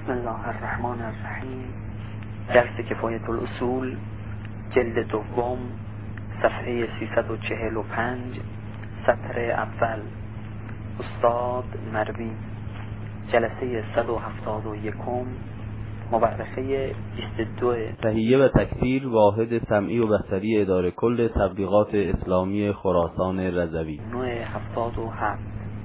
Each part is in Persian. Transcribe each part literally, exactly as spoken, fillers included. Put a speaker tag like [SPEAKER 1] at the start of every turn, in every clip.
[SPEAKER 1] بسم الله الرحمن الرحیم. درس کفایت الاصول جلد دوم صفحه سیصد و چهل و پنج سطر اول. استاد مروی. جلسه صد و هفتاد و یکم. مورخه بیست و دو.
[SPEAKER 2] تهیه و تکثیر واحد سمعی و بصری اداره کل تبلیغات اسلامی خراسان رضوی.
[SPEAKER 1] نوع هفتاد و هفت.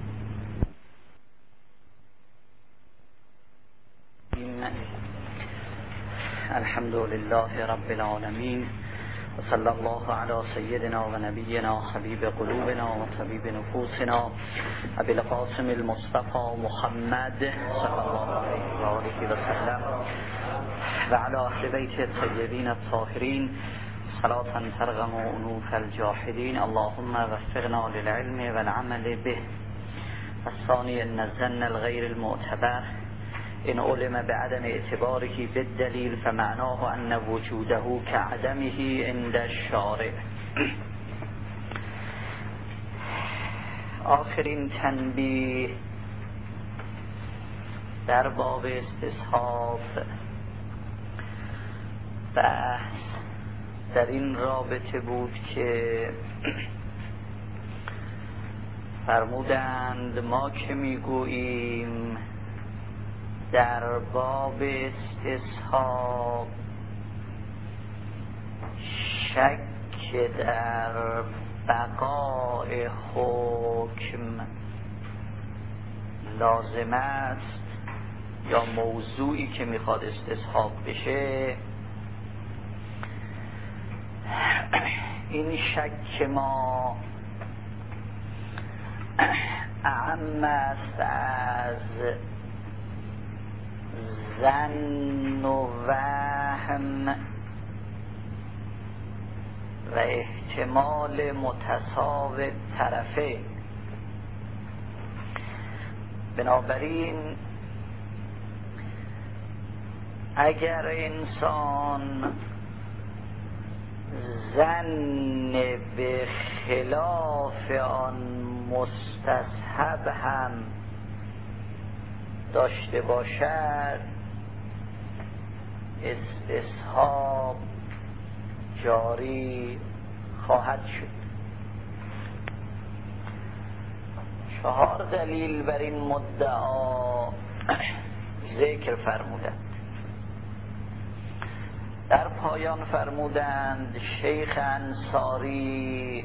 [SPEAKER 1] الحمد لله رب العالمین و صلی الله علی سیدنا و نبینا حبیب قلوبنا و طبیب نفوسنا ابی القاسم المصطفى محمد صلی الله علیه و آله و سلم و علی اهل بیت الطیبین الطاهرین صلاة ترغم انوف الجاحدین. اللهم وفقنا للعلم والعمل به. الثانی ان الظن الغیر المعتبر إن علم بعدم اعتباره بالدليل فمعناه أن وجوده كعدمه عند الشارع. آخرین تنبیه در باب استصحاب بحث در این رابطه بود که فرمودند ما که میگوییم در باب استصحاب شک در بقای حکم لازم است یا موضوعی که میخواد استصحاب بشه، این شک ما اعم است از ظن و وهم و احتمال متساوی طرفه. بنابراین اگر انسان ظن به خلاف آن مستصحب هم داشته باشد، استصحاب جاری خواهد شد. چهار دلیل بر این مدعا ذکر فرمودند. در پایان فرمودند شیخ انصاری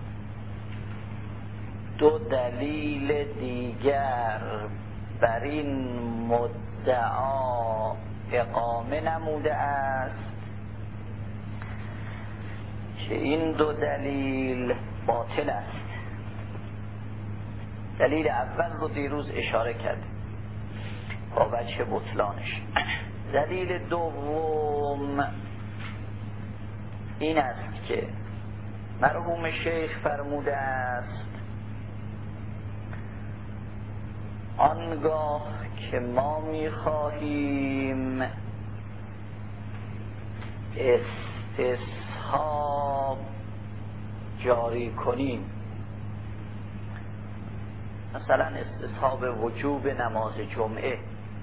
[SPEAKER 1] دو دلیل دیگر بر این مدعا اقامه نموده است که این دو دلیل باطل است. دلیل اول رو دیروز اشاره کرد با وجه بطلانش. دلیل دوم این است که مرحوم شیخ فرموده است آنگاه که ما می‌خواهیم استصحاب جاری کنیم، مثلا استصحاب وجوب نماز جمعه،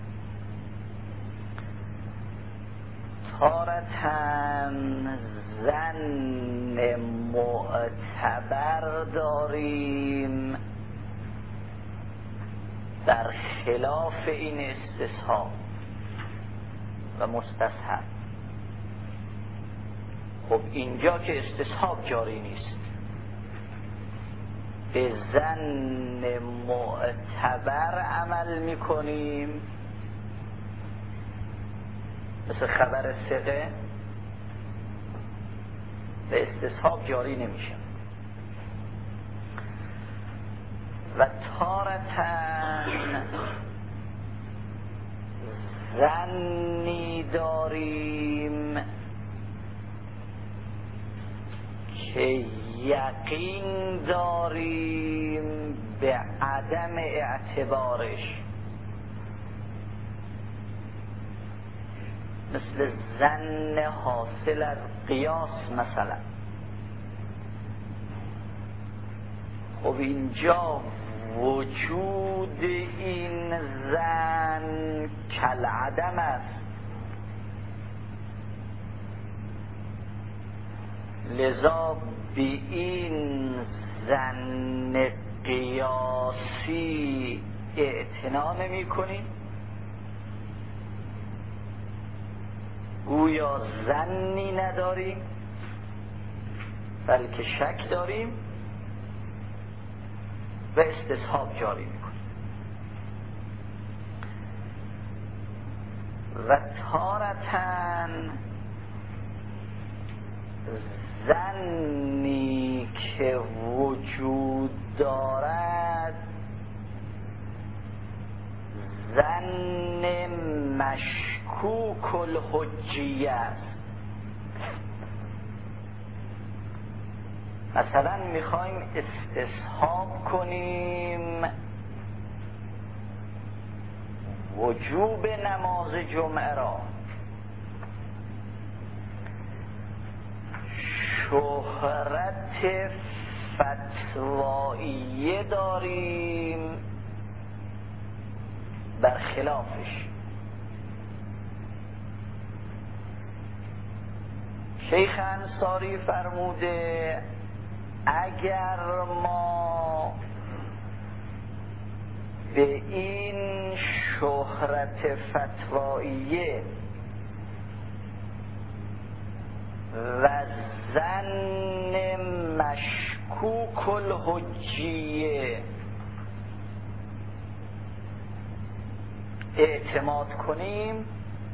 [SPEAKER 1] تارةً ظن معتبر داریم در خلاف این استصحاب و مستصحب. خب اینجا که استصحاب جاری نیست، به ظن معتبر عمل میکنیم، مثل خبر ثقه، به استصحاب جاری نمیشه. و تارةً ظنی داریم که یقین داریم به عدم اعتبارش، مثل ظن حاصل از قیاس مثلا. خب اینجا وجود این ظن زن کالعدم است. لذا به این زن قیاسی اعتنا نمی کنیم، گویا ظنی نداریم بلکه شک داریم و استصحاب جاری میکنیم. و تارتن ظنی که وجود دارد ظن مشکوک الحجیه است. مثلا میخوایم استصحاب کنیم وجوب نماز جمعه را، شهرت فتواییه داریم برخلافش. شیخ انصاری فرموده اگر ما به این شهرت فتواییه و ظن مشکوک الحجیه اعتماد کنیم،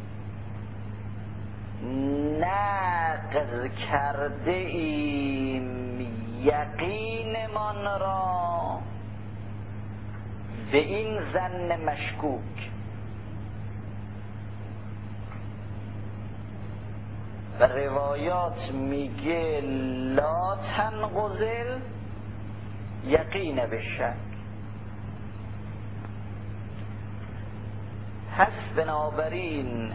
[SPEAKER 1] نقض کرده ایم یقینمان را به این ظن مشکوک. و روایات میگه لا تنقضل یقین به شک. پس بنابراین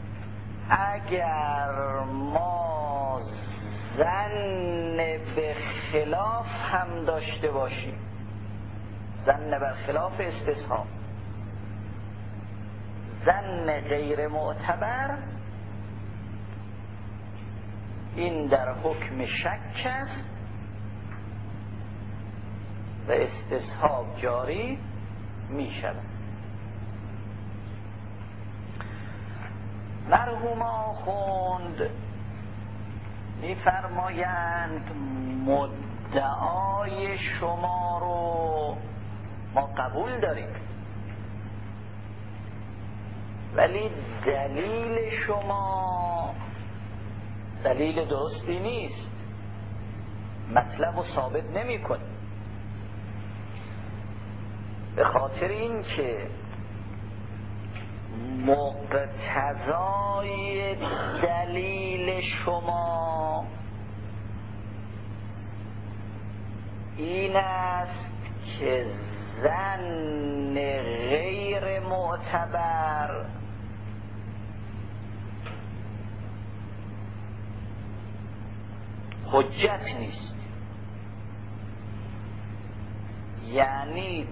[SPEAKER 1] اگر ما ظن به خلاف هم داشته باشیم، ظن بر خلاف استصحاب، ظن غیر معتبر، این در حکم شک است و استصحاب جاری می شود. مرحوم آخوند می فرمایند مدعای شما رو ما قبول داریم، ولی دلیل شما دلیل درستی نیست، مطلب رو ثابت نمی کنی. به خاطر این که مقتضای دلیل شما این است که ظن غیر معتبر حجت نیست، یعنی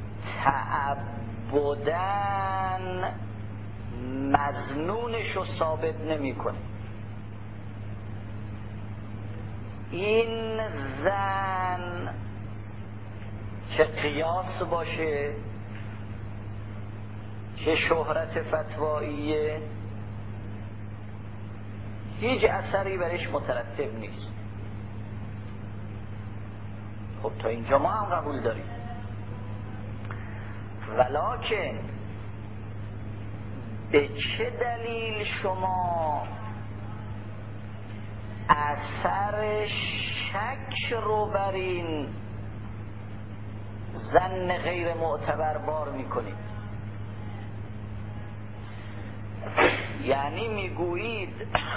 [SPEAKER 1] تعبداً مظنونش رو ثابت نمی کنه. این ظن چه قیاس باشه چه شهرت فتواییه هیچ اثری برش مترتب نیست. خب تا اینجا ما هم قبول داریم، ولکن به چه دلیل شما اثر شک رو بر این ظن غیر معتبر بار میکنید؟ یعنی میگویید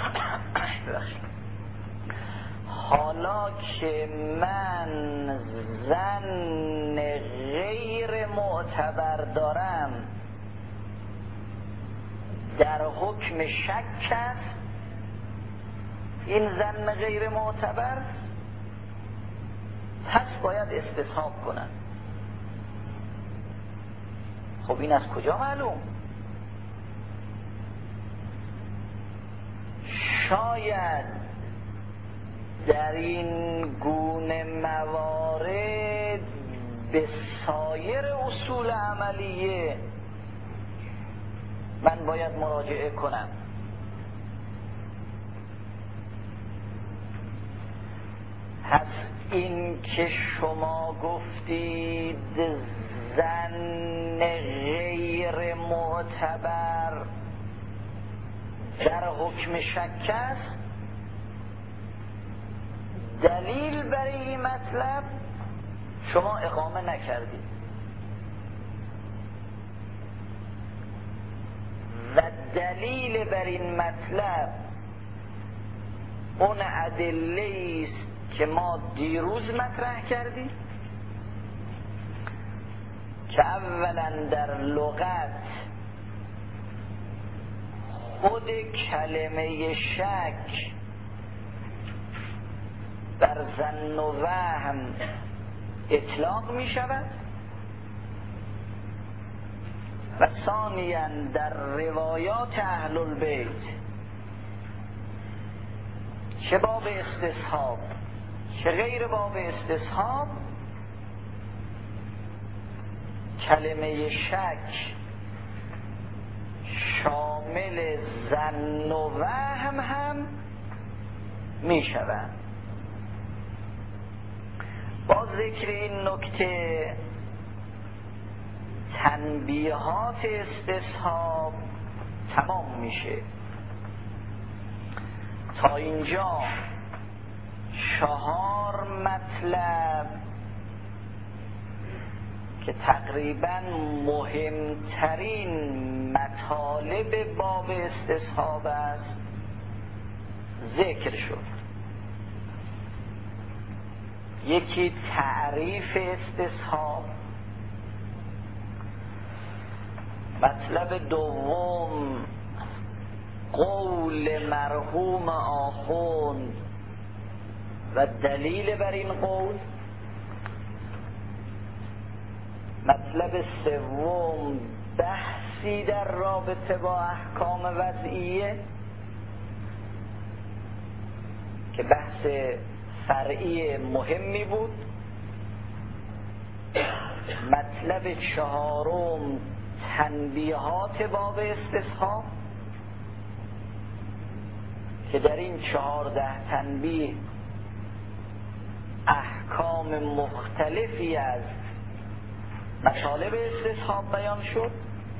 [SPEAKER 1] حالا که من ظن غیر معتبر دارم در حکم شک است، این ظن غیر معتبر، پس باید استصحاب کنن. خب این از کجا معلوم؟ شاید در این گونه موارد به سایر اصول عملیه من باید مراجعه کنم. پس این که شما گفتید ظن غیر معتبر در حکم شک است، دلیل برای این مطلب شما اقامه نکردید و دلیل بر این مطلب اون ادله است که ما دیروز مطرح کردیم که اولا در لغت خود کلمه شک بر ظن و وهم اطلاق می شود و ثانیاً در روایات اهل البیت چه باب استصحاب چه غیر باب استصحاب کلمه شک شامل ظن و وهم هم می شود. با ذکر این نکته تنبیهات استصحاب تمام میشه. تا اینجا چهار مطلب که تقریبا مهمترین مطالب باب استصحاب است ذکر شد. یکی تعریف استصحاب، مطلب دوم قول مرحوم آخوند و دلیل بر این قول، مطلب سوم بحثی در رابطه با احکام وضعیه که بحث فرعی مهمی بود، مطلب چهارم تنبیهات باب استصحاب که در این چهارده تنبیه احکام مختلفی از مطالب استصحاب بیان شد.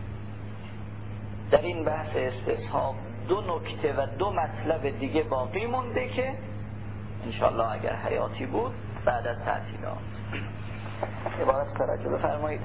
[SPEAKER 1] در این بحث استصحاب دو نکته و دو مطلب دیگه باقی مونده که انشاءالله اگر حیاتی بود بعد از تعطیلات عبارت توجه بفرمایید.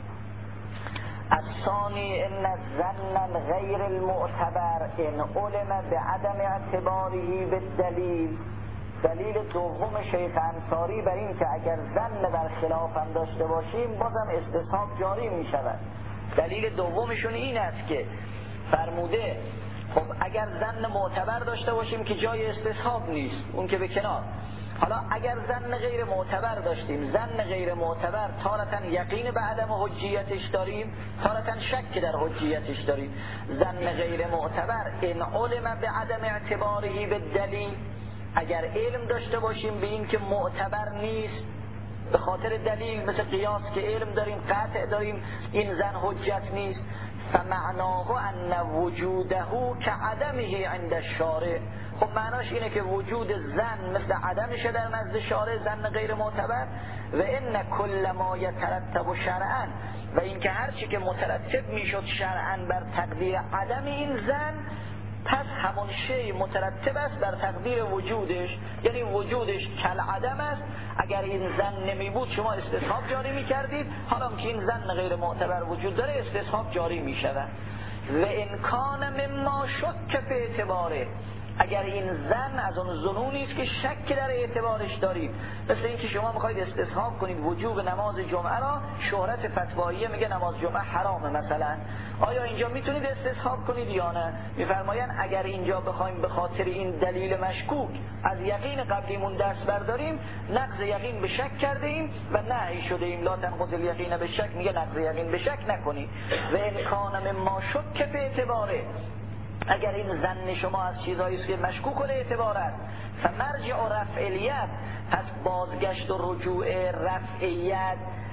[SPEAKER 1] الثانی ان الظن غیر المعتبر ان علم بعدم اعتباره بالدلیل. دلیل دوم شیخ انصاری بر این که اگر ظن بر خلاف هم داشته باشیم بازم استصحاب جاری می شود. دلیل دومشون این است که فرموده خب اگر ظن معتبر داشته باشیم که جای استصحاب نیست، اون که به کنار. حالا اگر ظن غیر معتبر داشتیم، ظن غیر معتبر تارتاً یقین به عدم حجیتش داریم، تارتاً شک در حجیتش داریم. ظن غیر معتبر ان علم به عدم اعتباره به دلیل، اگر علم داشته باشیم به این که معتبر نیست به خاطر دلیل مثل قیاس که علم داریم قطع داریم این ظن حجت نیست، فمعناه ان وجوده كعدمه عند الشارع. خب معناش اینه که وجود ظن مثل عدمشه در نزد شارع، ظن غیر معتبر. و ان کل ما یترتب شرعا، و اینکه هر چی که مترتب میشد شرعا بر تقدیر عدم این ظن، پس همون شی مترتب است بر تقدیر وجودش، یعنی وجودش کل عدم است. اگر این ظن نمی بود شما استصحاب جاری می کردید، حالا که این ظن غیر معتبر وجود داره استصحاب جاری می شود. و امکان مما شک به اعتباره، اگر این ظن از اون ظنونی است که شک در اعتبارش دارید، مثل اینکه شما میخواید استصحاب کنید وجوب نماز جمعه را، شهرت فتواییه میگه نماز جمعه حرامه مثلا، آیا اینجا میتونید استصحاب کنید یا نه؟ میفرمایند اگر اینجا بخوایم به خاطر این دلیل مشکوک از یقین قبلیمون دست برداریم، نقض یقین به شک کرده ایم و نهی شده ایم لا تنقض الیقین به شک، میگه نقض یقین به شک نکنید. و امکان مما شک به اعتباره، اگر این ظن شما از چیزایی است که مشکوک الاعتبار است، فمرجع و رفعیت، پس بازگشت و رجوع رفعیت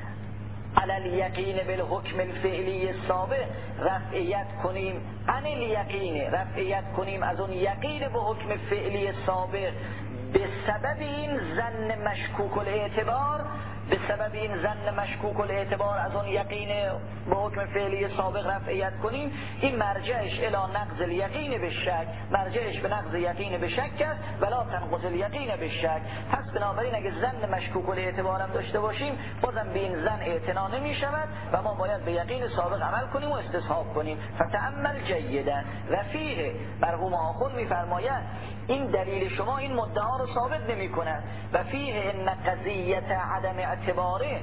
[SPEAKER 1] علی الیقین بالحکم الفعلی سابق، رفعیت کنیم عن الیقین، رفعیت کنیم از اون یقین به حکم فعلی سابق به سبب این ظن مشکوک الاعتبار، به سبب این ظن مشکوک الاعتبار از اون یقین به حکم فعلی سابق رفعیت کنیم، این مرجعش الی نقض الیقین به شک، مرجعش به نقض یقین به شک است ولا تنقض الیقین به شک. پس بنابراین اگه ظن مشکوک الاعتبار هم داشته باشیم بازم به این ظن اعتنا نمی شود و ما باید به یقین سابق عمل کنیم و استصحاب کنیم. فتأمل جیدا و فیه، مرحوم آخوند می‌فرمایند این دلیل شما این مدعا رو ثابت نمی کند و فیه ان قضیت عدم اعتباره،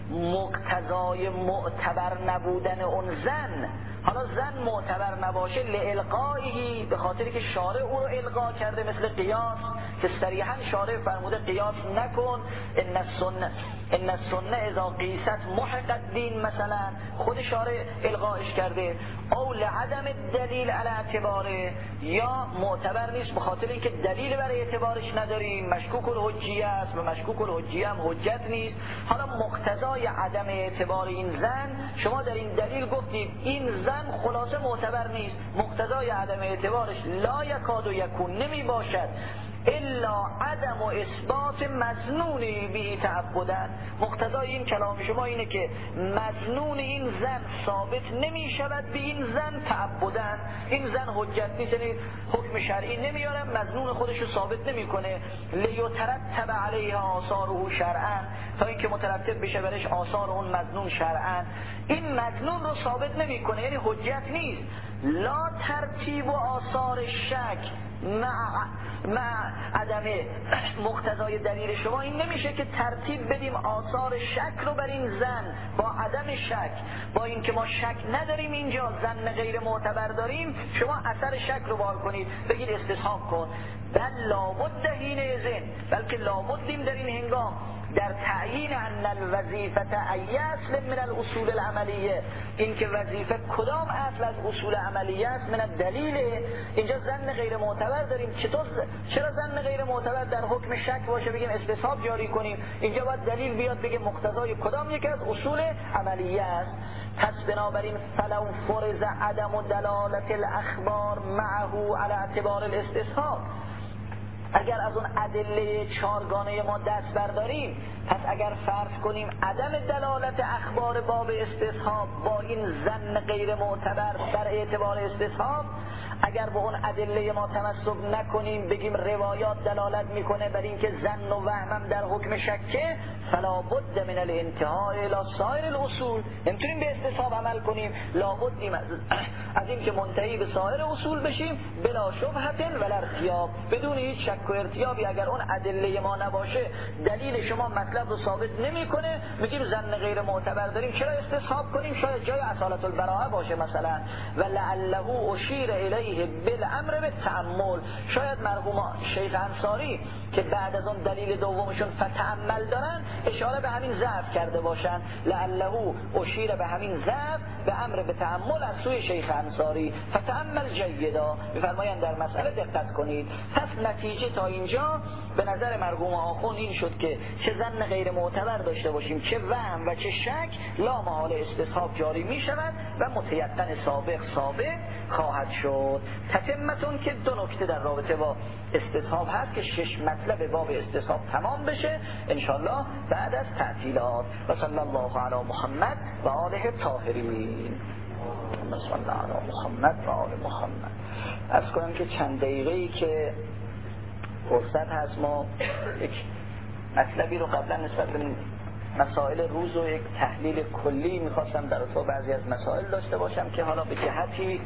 [SPEAKER 1] مقتضای معتبر نبودن اون زن، حالا زن معتبر نباشه لالقائه، به خاطر که شارع او رو القا کرده، مثل قیاس که صریحا شارع فرموده قیاس نکن، ان السنه ان السنه اذا قیست محق الدین، مثلا خود شارع القاش کرده. او لعدم دلیل علی اعتباره، یا معتبر نیست به خاطر اینکه دلیل برای اعتبارش نداریم، مشکوک الحجیه است و مشکوک الحجیه هم حجت نیست. حالا مقتضای عدم اعتبار این زن، شما در این دلیل گفتید این زن خلاصه معتبر نیست، مقتضای عدم اعتبارش لا یکاد و یکون نمی باشد الا عدم و اثبات مظنونی به تعبدن. مقتضای این کلام شما اینه که مظنون این زن ثابت نمی شود به این زن تعبدن، این زن حجت نیست، یعنی حکم شرعی نمیاره، مظنون خودش رو ثابت نمیکنه، لیترتب علیها آثاره شرعا، تا اینکه مترتب بشه برش آثار اون مظنون شرعا، این مظنون رو ثابت نمیکنه، یعنی حجت نیست. لا ترتیب و آثار شک مع مع عدم مقتضای دلیل شما این نمیشه که ترتیب بدیم آثار شک رو بر این زن با عدم شک، با اینکه ما شک نداریم اینجا زن غیر معتبر داریم، شما اثر شک رو بار کنید بگید استصحاب کن. بل لابد حین اذن، بلکه لابدیم در این هنگام در تعیین ان الوظیفه ای اصل من الاصول العملیه، این که وظیفه کدام اصل از اصول عملیه است، من الدلیل. اینجا زن غیر معتبر داریم، چطور چرا زن غیر معتبر در حکم شک باشه بگیم استصحاب جاری کنیم؟ اینجا باید دلیل بیاد بگه مقتضای کدام یکی از اصول عملیه است. پس بنابراین فلو فرض عدم دلالت الاخبار معه على اعتبار الاستصحاب، اگر از اون ادله چارگانه ما دست برداریم، پس اگر فرض کنیم عدم دلالت اخبار باب استصحاب با این ظن غیر معتبر بر اعتبار استصحاب، اگر به اون ادله ما تمسک نکنیم بگیم روایات دلالت میکنه بر اینکه ظن و وهمم در حکم شکه، فلا بد من الانتهاء الى سایر الاصول، نمیتونیم به استصحاب عمل کنیم، لابدیم از از این که منتهی به سایر اصول بشیم بلا شبهه ولا ارتیاب، بدون هیچ شک و ارتیابی. اگر اون ادله ما نباشه دلیل شما مطلب رو ثابت نمیکنه، میگیم ظن غیر معتبر داریم، چرا استصحاب کنیم؟ شاید جای اصالت البراءه باشه مثلا، ولعله اشیر الیه بالامر بالتأمل، شاید مرحوم شیخ انصاری که بعد از اون دلیل دومشون فتأمل دارن اشاره به همین ضعف کرده باشن، لعله اشیر به همین ضعف به امر به تأمل از سوی شیخ انصاری. فتأمل جیدا، میفرمایند در مسئله دقت کنید. پس نتیجه تا اینجا به نظر مرحوم آخوند این شد که چه ظن غیر معتبر داشته باشیم، چه وهم و چه شک، لا محال استصحاب جاری می شود و متیقن سابق سابق خواهد شد. تتمتون که دو نکته در رابطه با استصحاب هست که شش مطلب باب استصحاب تمام بشه انشالله بعد از تعطیلات. و صلی الله علی محمد و آله طاهرین. صلی الله علی محمد و آل محمد. عرض کنم که چند دقیقه‌ای که فرصت هست ما یک مطلبی رو قبلا نسبت به مسائل روز و یک تحلیل کلی میخواستم در تو بعضی از مسائل داشته باشم که حالا به جهتی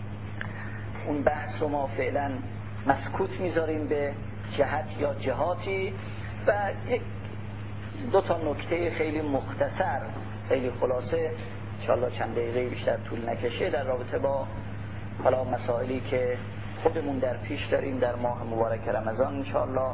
[SPEAKER 1] اون بحث رو ما فعلا مسکوت میذاریم به جهت یا جهاتی و یک دو تا نکته خیلی مختصر خیلی خلاصه انشاءالله چند دقیقه بیشتر طول نکشه در رابطه با حالا مسائلی که خودمون در پیش داریم در ماه مبارک رمضان انشاءالله.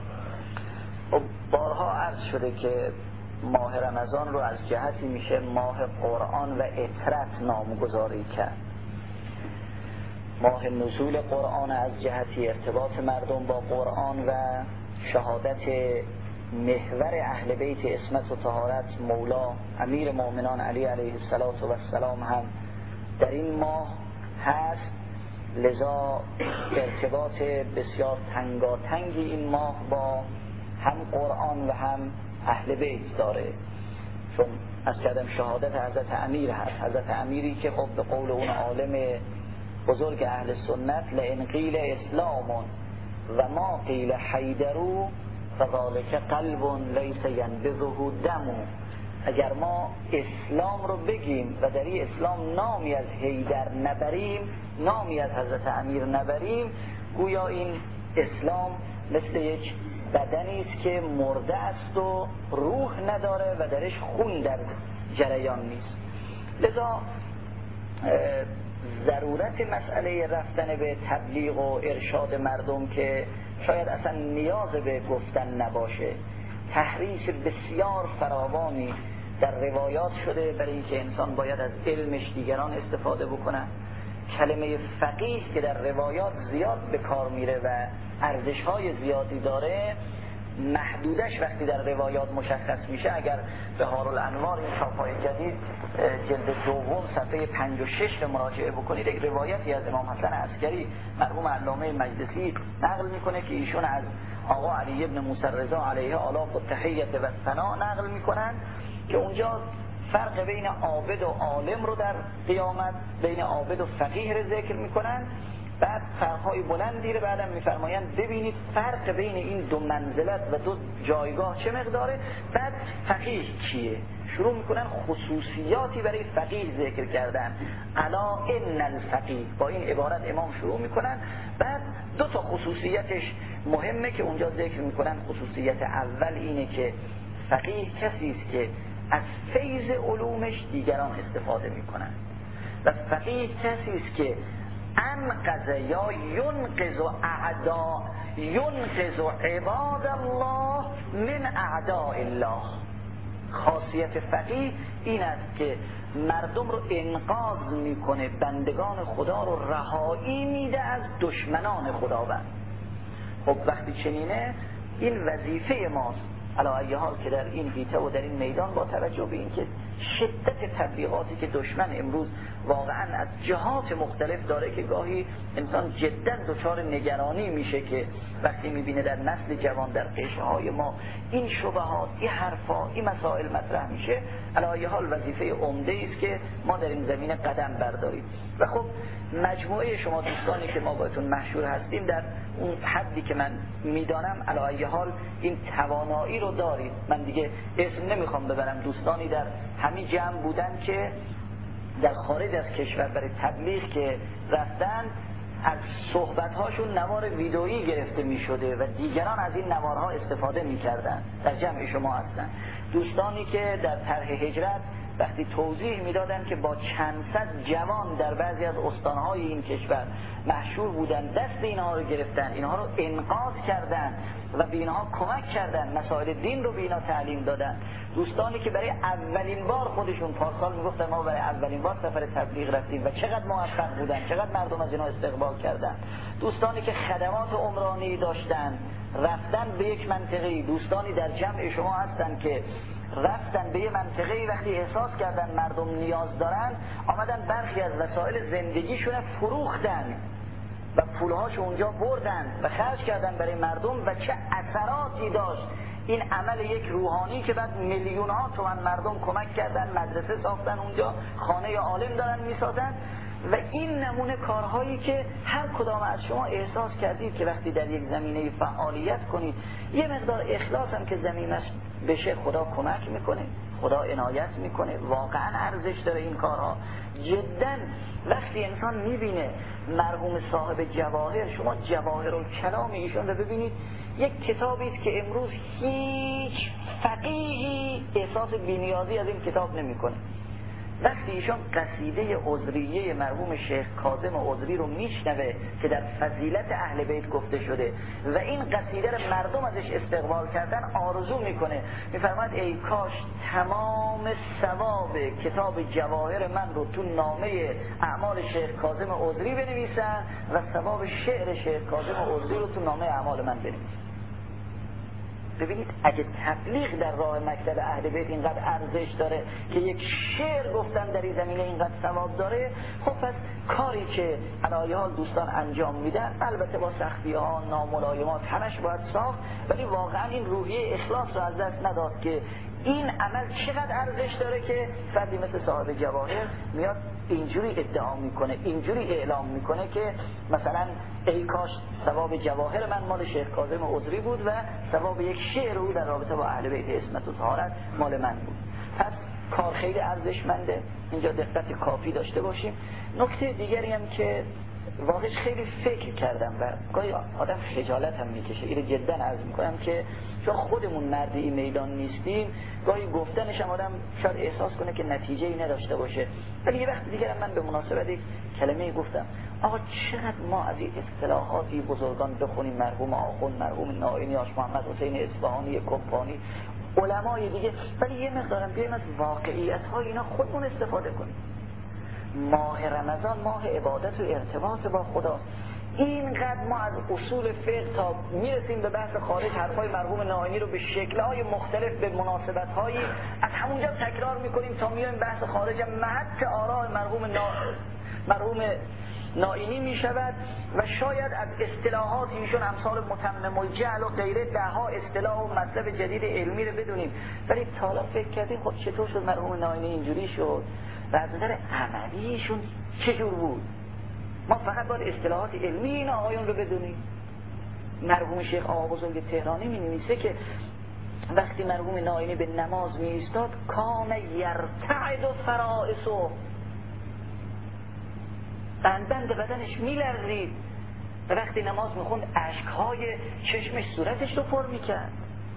[SPEAKER 1] بارها عرض شده که ماه رمضان رو از جهتی میشه ماه قرآن و اطرت نامگذاری کرد ماه نزول قرآن از جهتی ارتباط مردم با قرآن و شهادت محور اهل بیت عصمت و طهارت مولا امیر مؤمنان علی علیه السلام هم در این ماه هست. لذا ارتباط بسیار تنگاتنگی این ماه با هم قرآن و هم اهل بیت داره، چون از کردم شهادت حضرت امیر هست. حضرت امیری که خب به قول اون عالم بزرگ اهل سنت لئن قیل اسلام و ما قیل حیدرو فذلک قلب لیس ینبضه دم، اگر ما اسلام رو بگیم و در این اسلام نامی از حیدر نبریم، نامی از حضرت امیر نبریم، گویا این اسلام مثل یک بدنی است که مرده است و روح نداره و درش خون در جریان نیست. لذا ضرورت مسئله رفتن به تبلیغ و ارشاد مردم که شاید اصلا نیاز به گفتن نباشه، تحریص بسیار فراوانی در روایات شده برای اینکه انسان باید از علمش دیگران استفاده بکنن. کلمه فقیه که در روایات زیاد به کار میره و ارزش‌های زیادی داره، محدودش وقتی در روایات مشخص میشه. اگر به بهارالانوار این چاپ‌های جدید جلد دوم صفحه پنجاه و شش رو مراجعه بکنید، یک روایتی از امام حسن عسکری مرحوم علامه مجلسی نقل میکنه که ایشون از آقا علی ابن موسی رضا علیه آلاف و تحیت و ثنا نقل میکنن که اونجا فرق بین عابد و عالم رو در قیامت، بین عابد و فقیه رو ذکر میکنن. بعد فرقهای بلندی رو بعدم میفرمایند ببینید فرق بین این دو منزلت و دو جایگاه چه مقداره. بعد فقیه کیه؟ شروع میکنن خصوصیاتی برای فقیه ذکر کردن. الا ان الفقیه، با این عبارت امام شروع میکنن. بعد دو تا خصوصیتش مهمه که اونجا ذکر میکنن. خصوصیت اول اینه که فقیه کسی است که از فیض علومش دیگران استفاده میکنن و فقیه کسی است که انقذ یا ینقذ اعدا ینقذ عباد الله من اعداء الله. خاصیت فقیه این است که مردم رو انقاذ میکنه، بندگان خدا رو رهایی میده از دشمنان خداوند. خب وقتی چنینه این وظیفه ماست علی ای حال که در این حیطه و در این میدان با توجه به اینکه شدت تبلیغاتی که دشمن امروز واقعا از جهات مختلف داره که گاهی انسان جدا دچار نگرانی میشه که وقتی میبینه در نسل جوان در قیشه های ما این شبهات، این حرفا، این مسائل مطرح میشه. علی ای حال وظیفه عمده است که ما در این زمینه قدم برداریم. و خب مجموعه شما دوستانی که ما باتون مشهور هستیم در اون حدی که من میدانم علی ای حال این توانایی رو دارید. من دیگه اسم نمیخوام ببرم، دوستانی در همین جمع بودن که در خارج از کشور برای تبلیغ که رفتن، از صحبت‌هاشون نوار ویدئویی گرفته می‌شده و دیگران از این نوارها استفاده می‌کردن. در جمع شما هستن دوستانی که در طرح هجرت وقتی توضیح میدادن که با چند صد جوان در بعضی از استانهای این کشور مشهور بودن، دست اینها رو گرفتن، اینها رو انقاذ کردن و به اینها کمک کردن، مسائل دین رو به اینها تعلیم دادن. دوستانی که برای اولین بار خودشون پارسال میگفتن ما برای اولین بار سفر تبلیغ رفتیم و چقدر موفق بودن، چقدر مردم از اینها استقبال کردن. دوستانی که خدمات عمرانی داشتن رفتن به یک منطقه، دوستانی در جمع شما هستن که رفتن به یه منطقه‌ای وقتی احساس کردن مردم نیاز دارن آمدن برخی از وسایل زندگیشون فروختن و پولهاش اونجا بردن و خرج کردن برای مردم و چه اثراتی داشت این عمل یک روحانی که بعد میلیون ها تومان مردم کمک کردن، مدرسه ساختن اونجا، خانه عالم دارن میسازن. و این نمونه کارهایی که هر کدام از شما احساس کردید که وقتی در یک زمینه فعالیت کنید یه مقدار اخلاص هم که زمینش بشه خدا کمک میکنه، خدا عنایت میکنه، واقعا ارزش داره این کارها. جدا وقتی انسان میبینه مرحوم صاحب جواهر، شما جواهر الکلام ایشون رو ببینید، یک کتابی است که امروز هیچ فقیهی احساس بی‌نیازی از این کتاب نمیکنه. وقتی ایشون قصیده عذریه مرحوم شیخ کاظم عذری رو میشنوه که در فضیلت اهل بیت گفته شده و این قصیده رو مردم ازش استقبال کردن، آرزو میکنه، میفرماید ای کاش تمام ثواب کتاب جواهر من رو تو نامه اعمال شیخ کاظم عذری بنویسن و ثواب شعر شیخ کاظم عذری رو تو نامه اعمال من بنویسن. ببینید اگه تبلیغ در راه مکتب اهل بیت اینقدر ارزش داره که یک شعر گفتن در این زمینه اینقدر ثواب داره، خب پس کاری که علایه حال دوستان انجام میدن البته با سختی ها، ناملایمات همش باید ساخت، ولی واقعا این روحیه اخلاص رو از دست نداد که این عمل چقدر ارزش داره که فردی مثل صاحب جواهر میاد اینجوری ادعا میکنه، اینجوری اعلام میکنه که مثلا ای کاش ثواب جواهر من مال شیخ کاظم عذری بود و ثواب یک شعر او در رابطه با اهل بیت عصمت و طهارت مال من بود. پس کار خیلی ارزشمنده، اینجا دقت کافی داشته باشیم. نکته دیگری هم که واقعا خیلی فکر کردم و گاهی آدم خجالت هم میکشه، اینو جدا عرض میکنم که چون خودمون مرد این میدان نیستیم، گاهی گفتنش هم آدم شاید احساس کنه که نتیجه‌ای نداشته باشه، ولی یه وقت دیگه من به مناسبت یک کلمه گفتم آقا چقدر ما از این اصطلاحاتی بزرگان بخونیم، مرحوم آخوند، مرحوم نائینی، آش محمد حسین اصفهانی، کمپانی، علمای دیگه، ولی یه مقدارم بیایم از واقعیت‌های اینا خودمون استفاده کنیم. ماه رمضان ماه عبادت و ارتباط با خدا، اینقدر ما از اصول فقه تا میرسیم به بحث خارج حرفای مرحوم نائینی رو به شکل‌های مختلف به مناسبت‌هایی از همونجا تکرار می‌کنیم تا میایم بحث خارج محک آراء مرحوم نا... مرحوم نائینی میشود و شاید از اصطلاحات ایشون امثال متمم الجهل و غیره ده ها اصطلاح و مطلب جدید علمی رو بدونیم، ولی تا حالا فکر کردیم خب چطور شد مرحوم نائینی اینجوری شد و از نظر عملیشون چجور بود؟ ما فقط باید اصطلاحات علمی این آقایون رو بدونیم. مرحوم شیخ آقا بزرگ تهرانی می نویسه که وقتی مرحوم نائینی به نماز می ایستاد کان یرتعد فرائسه، بندبند بدنش می لرزید و وقتی نماز می خوند اشکهای چشمش صورتش رو پر می کرد.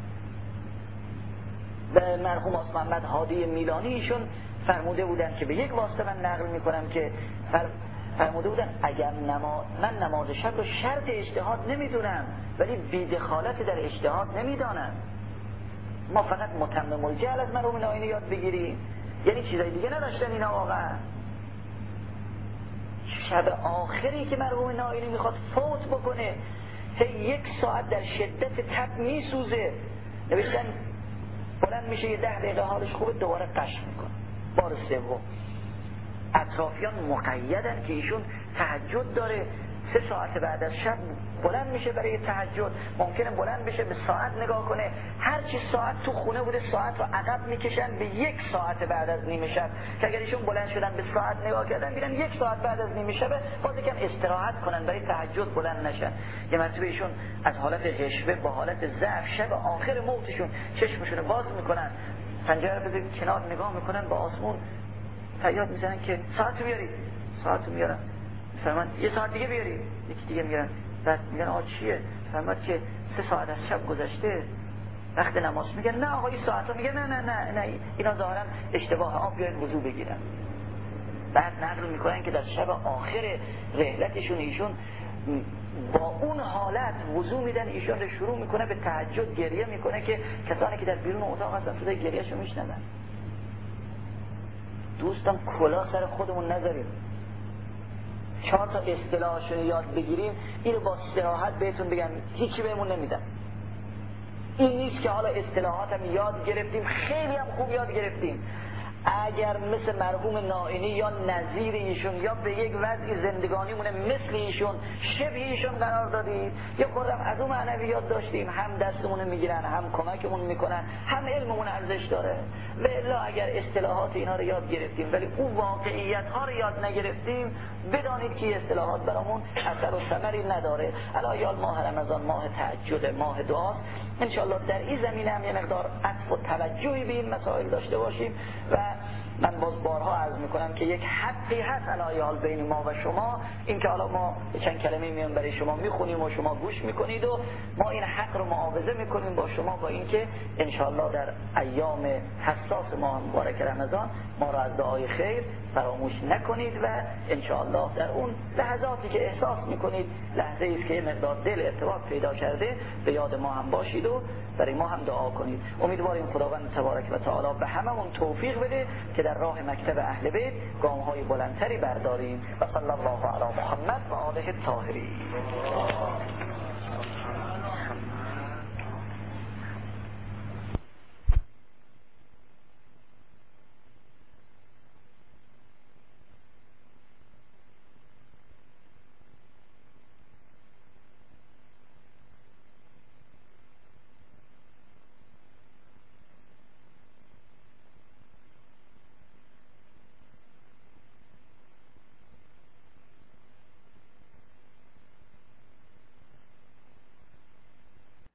[SPEAKER 1] و مرحوم آس محمد هادی میلانی ایشون فرموده بودن که به یک واسطه من نقل می کنم که فر... فرموده بودن اگر نما... من نماز شب رو شرط اجتهاد نمیدونم ولی بی‌دخالت در اجتهاد نمیدانم. ما فقط متمم الجهل از مرحوم نائینی یاد بگیریم، یعنی چیزای دیگه نداشتن اینا. واقعا شب آخری که مرحوم نائینی میخواد فوت بکنه، هی یک ساعت در شدت تب میسوزه، نوشتن بلند میشه یه ده دقیقه حالش خوبه دوباره قش میکنه. بار سوم اطرافیان مقیدن که ایشون تهجد داره، سه ساعت بعد از شب بلند میشه برای تهجد، ممکنه بلند بشه به ساعت نگاه کنه، هرچی ساعت تو خونه بوده ساعت رو عقب میکشن به یک ساعت بعد از نیمه شب، که اگر ایشون بلند شدن به ساعت نگاه کردن میرن یک ساعت بعد از نیمه شب باز یکم استراحت کنن برای تهجد بلند نشن. یه مرتبه ایشون از حالت غشوه با حالت ضعف شب آخر موتشون چشمشون باز میکنن، پنجره رو بذارید کنار نگاه میکنن با آسمون، فریاد میزنن که ساعتو بیاری، ساعتو میارن، فرمان یه ساعت دیگه بیاری، یکی دیگه میارن، بعد میگن آقا چیه؟ فرمان که سه ساعت از شب گذشته وقت نماز. میگن نه آقا این ساعتو، میگن نه نه نه نه اینا ظاهرا اشتباه، آب بیاید وضو بگیرن. بعد نقل میکنن که در شب آخر رحلتشون ایشون با اون حالت وضو میدن، ایشون رو شروع میکنه به تهجد گریه میکنه که کسانی که در بیرون اتاق هستن صدای گریهشو میشنون. دوستان کلا سر خودمون نذاریم، چهار تا اصطلاحشون یاد بگیریم، اینو با صراحت بهتون بگم هیچی بهمون نمیدن. این نیست که حالا اصطلاحات هم یاد گرفتیم، خیلی هم خوب یاد گرفتیم، اگر مثل مرحوم نائینی یا نظیر ایشون یا به یک وضع زندگانیمونه مثل ایشون شبیه ایشون قرار دادید، یا خودم از اون معنویات داشتیم، هم دستمون میگیرن هم کمکمون میکنن هم علممون ارزش داره. و الا اگر اصطلاحات اینا رو یاد گرفتیم ولی اون واقعیت ها رو یاد نگرفتیم، بدانید که اصطلاحات برامون اثر و ثمری نداره. الان ماه رمضان ماه تهجد، ماه دعاست، انشالله در این زمینه هم یه مقدار عطف و توجهی به این مسائل داشته باشیم و من باز بارها عرض میکنم که یک حقی هست علی حال بین ما و شما، این که حالا ما چند کلمه میان برای شما میخونیم و شما گوش میکنید و ما این حق رو معاوضه میکنیم با شما، با اینکه انشاءالله در ایام حساس ماه مبارک رمضان ما را از دعای خیر فراموش نکنید و انشاءالله در اون لحظاتی که احساس میکنید لحظه ای است که یه مقدار دل ارتباط پیدا کرده به یاد ما هم باشید و برای ما هم دعا کنید. امیدواریم خداوند تبارک و تعالی به هممون توفیق بده که در راه مکتب اهل بیت گام‌های بلندتری برداریم. و صلی الله علی محمد و آله الطاهرین.